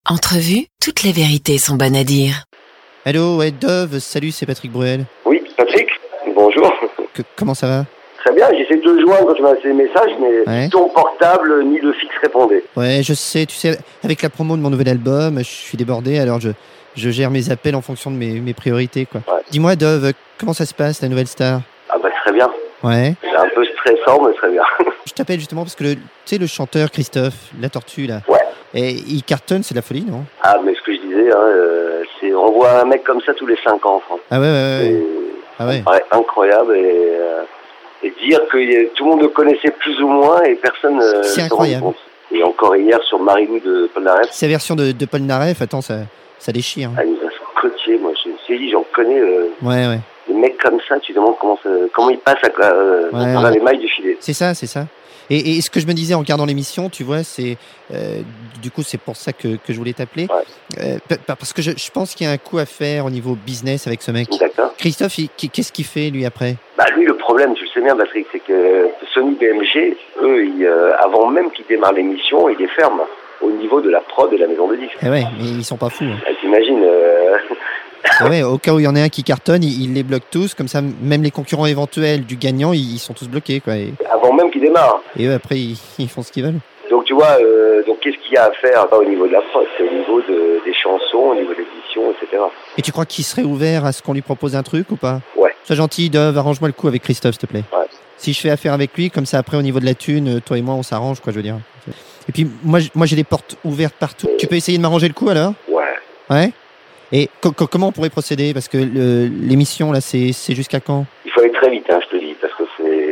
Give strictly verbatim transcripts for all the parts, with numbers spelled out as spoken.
Entrevue, toutes les vérités sont bonnes à dire. Allô, ouais, Dove, salut, c'est Patrick Bruel. Oui, Patrick, bonjour. Que, comment ça va? Très bien, j'essaie de te joindre quand tu m'as laissé des messages, mais ouais. ni ton portable, ni le fixe répondait. Ouais, je sais, tu sais, avec la promo de mon nouvel album, je suis débordé, alors je, je gère mes appels en fonction de mes, mes priorités, quoi. Ouais. Dis-moi, Dove, comment ça se passe, la nouvelle star? Ah bah très bien. Ouais. C'est un peu stressant, mais très bien. Je t'appelle justement parce que, le, tu sais, le chanteur Christophe, la tortue, là, ouais. et il cartonne, c'est de la folie, non? Ah, mais ce que je disais, hein, euh, c'est on voit un mec comme ça tous les cinq ans en France. Ah ouais, ouais, ouais. Et, ah ouais. Ça me paraît incroyable, et, euh, et dire que tout le monde le connaissait plus ou moins et personne ne euh, c'est se incroyable. rend compte. Et encore hier sur Marilou de Polnareff. C'est la version de, de Polnareff, attends, ça, ça déchire. Ah, il nous a scotché, moi, je me suis dit, j'en connais. Euh, ouais, ouais. Des mecs comme ça, tu te demandes comment, ça, comment ils passent à, euh, ouais, dans ouais. les mailles du filet. C'est ça, c'est ça. Et, et ce que je me disais en regardant l'émission, tu vois, c'est euh, du coup c'est pour ça que, que je voulais t'appeler, ouais. euh, p- parce que je, je pense qu'il y a un coup à faire au niveau business avec ce mec. D'accord. Christophe, il, qu'est-ce qu'il fait lui après? Bah lui, le problème, tu le sais bien, Patrick, c'est que Sony B M G, eux, ils, euh, avant même qu'ils démarrent l'émission, ils les ferment au niveau de la prod de la maison de disques. Eh ouais, mais ils sont pas fous. Hein. Ah, t'imagines euh... eh ouais, au cas où il y en a un qui cartonne, ils, ils les bloquent tous, comme ça, même les concurrents éventuels du gagnant, ils, ils sont tous bloqués, quoi. Et, avant même qu'ils démarrent. Et eux, après, ils, ils font ce qu'ils veulent. Donc tu vois, euh, donc qu'est-ce qu'il y a à faire pas au niveau de la prod, c'est au niveau de, des chansons, au niveau de l'édition, et cetera. Et tu crois qu'il serait ouvert à ce qu'on lui propose un truc ou pas? Ouais. Sois gentil, Dove, arrange-moi le coup avec Christophe, s'il te plaît. Ouais. Si je fais affaire avec lui, comme ça après au niveau de la thune, toi et moi on s'arrange, quoi, je veux dire. Et puis moi, moi j'ai les portes ouvertes partout. Euh... Tu peux essayer de m'arranger le coup alors? Ouais. Ouais. Et co- co- comment on pourrait procéder? Parce que le, l'émission là, c'est, c'est jusqu'à quand? Il faut aller très vite, hein, je te dis, parce que c'est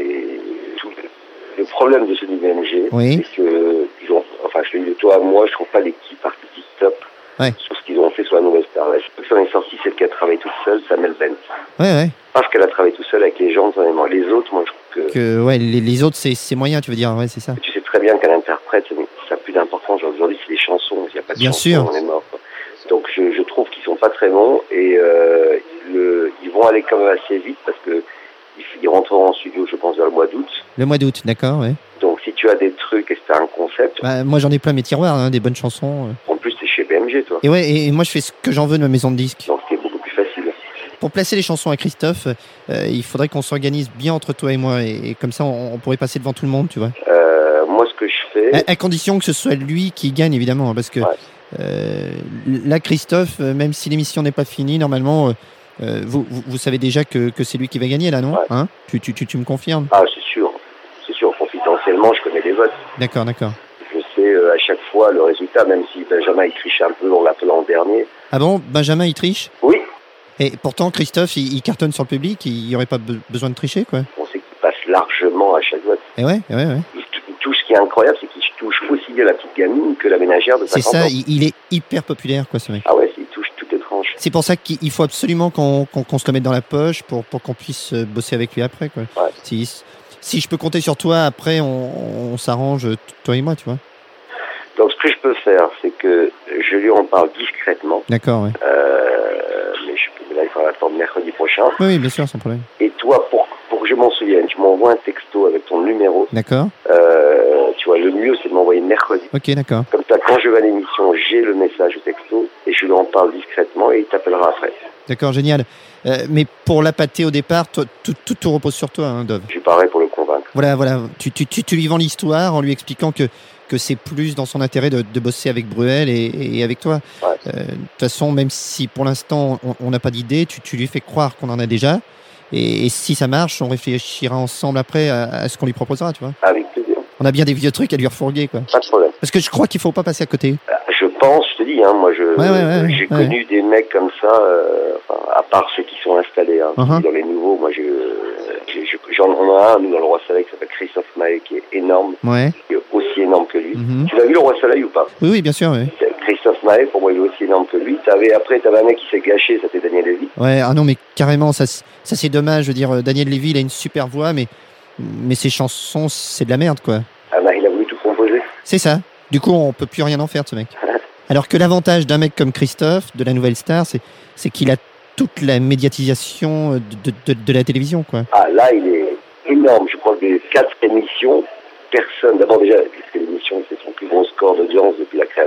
tout le problème de ce B M G, oui. c'est que ils ont, enfin, je te dis de toi à moi, je trouve pas l'équipe artistique top. Ouais. Sur ce qu'ils ont fait sur la nouvelle star. La seule qui en est sortie, c'est qu'elle travaille toute seule, Samuel Bent. Ouais, ouais. Parce qu'elle a travaillé toute seule avec les gens, vraiment. Les autres, moi, je trouve que... que ouais, les, les autres, c'est, c'est moyen, tu veux dire, ouais, c'est ça. Tu sais très bien qu'elle interprète, ça n'a plus d'importance. Aujourd'hui, c'est les chansons. Il n'y a pas de bien chansons, sûr. On est mort. Donc, je, je trouve qu'ils sont pas très bons et euh, le, ils vont aller quand même assez vite parce que ils rentreront en studio, je pense, vers le mois d'août. Le mois d'août, d'accord, ouais. Donc, si tu as des trucs et que tu as un concept... Bah, moi, j'en ai plein mes tiroirs, hein, des bonnes chansons. En plus, t'es chez B M G, toi. Et ouais, et moi, je fais ce que j'en veux de ma maison de disques. Donc, c'est beaucoup plus facile. Pour placer les chansons à Christophe, euh, il faudrait qu'on s'organise bien entre toi et moi. Et, et comme ça, on, on pourrait passer devant tout le monde, tu vois. Euh, moi, ce que je fais... À, à condition que ce soit lui qui gagne, évidemment. Parce que ouais. euh, là, Christophe, même si l'émission n'est pas finie, normalement... Euh, vous, vous, vous savez déjà que, que c'est lui qui va gagner, là, non? Ouais. Hein tu, tu, tu, tu me confirmes? Ah, c'est sûr. C'est sûr. Confidentiellement, je connais les votes. D'accord, d'accord. Je sais euh, à chaque fois le résultat, même si Benjamin, il triche un peu, on l'appelle en dernier. Ah bon? Benjamin, il triche? Oui. Et pourtant, Christophe, il, il cartonne sur le public, il n'y aurait pas be- besoin de tricher, quoi. On sait qu'il passe largement à chaque vote. Et ouais, ouais, ouais. Il, il touche, ce qui est incroyable, c'est qu'il touche aussi bien la petite gamine que la ménagère de cinquante ans. C'est ça, il, il est hyper populaire, quoi, ce mec. Ah ouais, il touche toutes les tranches. C'est pour ça qu'il faut absolument qu'on, qu'on, qu'on se le mette dans la poche pour, pour qu'on puisse bosser avec lui après, quoi. Ouais. Si, si je peux compter sur toi, après, on, on s'arrange, toi et moi, tu vois. Donc, ce que je peux faire, c'est que je lui en parle discrètement. D'accord, ouais. Euh, mais je, là, il faudra attendre mercredi prochain. Oui, oui, bien sûr, sans problème. Et toi, pour, pour que je m'en souvienne, tu m'envoies un texto avec ton numéro. D'accord. Euh, tu vois, le mieux, c'est de m'envoyer mercredi. Ok, d'accord. Comme ça, quand je vais à l'émission, j'ai le message au texto et je lui en parle discrètement et il t'appellera après. D'accord, génial. Euh, mais pour la pâter au départ, toi, tout, tout, tout repose sur toi, hein, Dove. Je suis pareil pour le convaincre. Voilà, voilà. Tu, tu, tu, tu lui vends l'histoire en lui expliquant que, que c'est plus dans son intérêt de, de bosser avec Bruel et, et avec toi. Ouais. Euh, de toute façon, même si pour l'instant on n'a pas d'idée, tu, tu lui fais croire qu'on en a déjà. Et, et si ça marche, on réfléchira ensemble après à, à ce qu'on lui proposera, tu vois. Avec plaisir. On a bien des vieux trucs à lui refourguer, quoi. Pas de problème. Parce que je crois qu'il faut pas passer à côté. Je pense, je te dis, hein, moi, je, ouais, ouais, ouais, j'ai ouais. connu des mecs comme ça, euh, enfin, à part ceux qui sont installés, hein, uh-huh. dans les nouveaux. Moi, je, je, je, j'en on a un, nous, dans le Roi Soleil, qui s'appelle Christophe Maé, qui est énorme, ouais. qui est aussi énorme que lui. Mm-hmm. Tu l'as vu, le Roi Soleil, ou pas? Oui, oui, bien sûr, oui. Christophe Maé, pour moi, il est aussi énorme que lui. T'avais, après, t'avais un mec qui s'est gâché, ça c'était Daniel Lévy. Ouais, ah non, mais carrément, ça, ça c'est dommage. Je veux dire, Daniel Lévy, il a une super voix, mais, mais ses chansons, c'est de la merde, quoi. Ah bah, il a voulu tout composer. C'est ça. Du coup, on peut plus rien en faire de ce mec. Alors que l'avantage d'un mec comme Christophe, de la nouvelle star, c'est, c'est qu'il a toute la médiatisation de, de, de, de la télévision, quoi. Ah, là, il est énorme. Je crois que des quatre émissions, personne. D'abord, déjà, c'est l'émission, c'est son plus gros score d'audience depuis la création.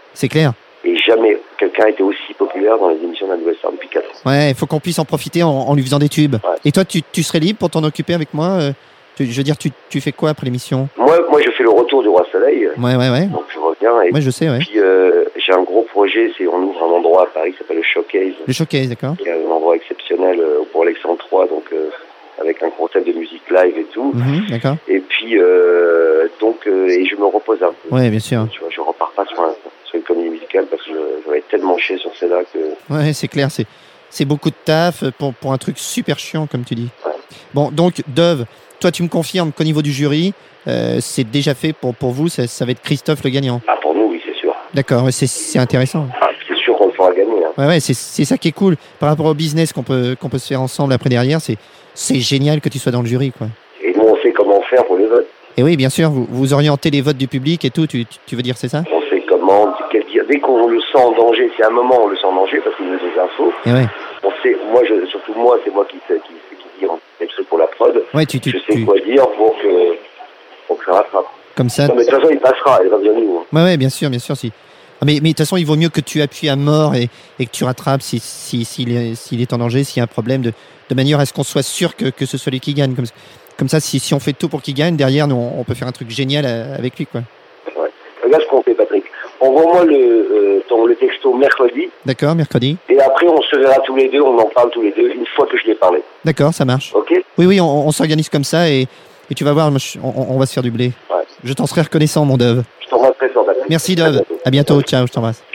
C'est clair. Et jamais quelqu'un a été aussi populaire dans les émissions de la Nouvelle Star depuis quatre ans. Ouais, il faut qu'on puisse en profiter en, en lui faisant des tubes. Ouais. Et toi, tu, tu serais libre pour t'en occuper avec moi euh, tu, Je veux dire, tu, tu fais quoi après l'émission? Moi, moi, je fais le retour du Roi Soleil. Ouais, ouais, ouais. Donc je reviens. Et Ouais, je sais, ouais. puis euh, j'ai un gros projet, c'est on ouvre un endroit à Paris qui s'appelle le Showcase. Le showcase, d'accord. Il y a un endroit exceptionnel euh, pour Alexandre trois, donc euh, avec un concept de musique live et tout. Mhm, d'accord. Et puis euh, donc euh, et je me repose un peu. Ouais, bien sûr. Tu vois, je repars pas sur, un, sur une comédie musicale parce que je, je vais être tellement chier sur celle-là que. Ouais, c'est clair, c'est, c'est beaucoup de taf pour, pour un truc super chiant, comme tu dis. Ouais. Bon, donc, Dove, toi, tu me confirmes qu'au niveau du jury, euh, c'est déjà fait pour, pour vous, ça, ça va être Christophe le gagnant. Ah, pour nous, oui, c'est sûr. D'accord, ouais, c'est, c'est intéressant. Ah, c'est sûr qu'on le fera gagner. Hein. Ouais, ouais, c'est, c'est ça qui est cool. Par rapport au business qu'on peut, qu'on peut se faire ensemble après derrière, c'est, c'est génial que tu sois dans le jury, quoi. Et nous, on sait comment faire pour les votes. Et oui, bien sûr, vous, vous orientez les votes du public et tout, tu, tu, tu veux dire c'est ça? On sait comment, quel dire. Dès qu'on le sent en danger, si à un moment on le sent en danger parce qu'il nous donne des infos, Et ouais. on sait, moi, je, surtout moi, c'est moi qui, qui, qui, qui dis quelque chose pour la prod. Ouais, tu, tu, je sais tu- quoi dire pour que, pour que ça rattrape. comme ça. Non, mais de toute façon, il passera, il va bien nous. Hein. Ouais, ouais, bien sûr, bien sûr. Si. Ah, mais, mais de toute façon, il vaut mieux que tu appuies à mort et, et que tu rattrapes si, si, s'il est, s'il est en danger, s'il y a un problème, de, de manière à ce qu'on soit sûr que, que ce soit lui qui gagne. Comme, comme ça, si, si on fait tout pour qu'il gagne, derrière, nous, on, on peut faire un truc génial à- avec lui, quoi. Ouais. Regarde ce qu'on fait, Patrick. Envoie-moi le, euh, ton, le texto mercredi, D'accord, mercredi. et après, on se verra tous les deux, on en parle tous les deux, une fois que je l'ai parlé. D'accord, ça marche. Ok? Oui, oui, on, on s'organise comme ça et, et tu vas voir, moi, je- on, on va se faire du blé. Ouais. Je t'en serai reconnaissant, mon Dove. Je t'embrasse très fort, Patrick. Merci, À Dove. bientôt. À bientôt. Ciao, je t'embrasse.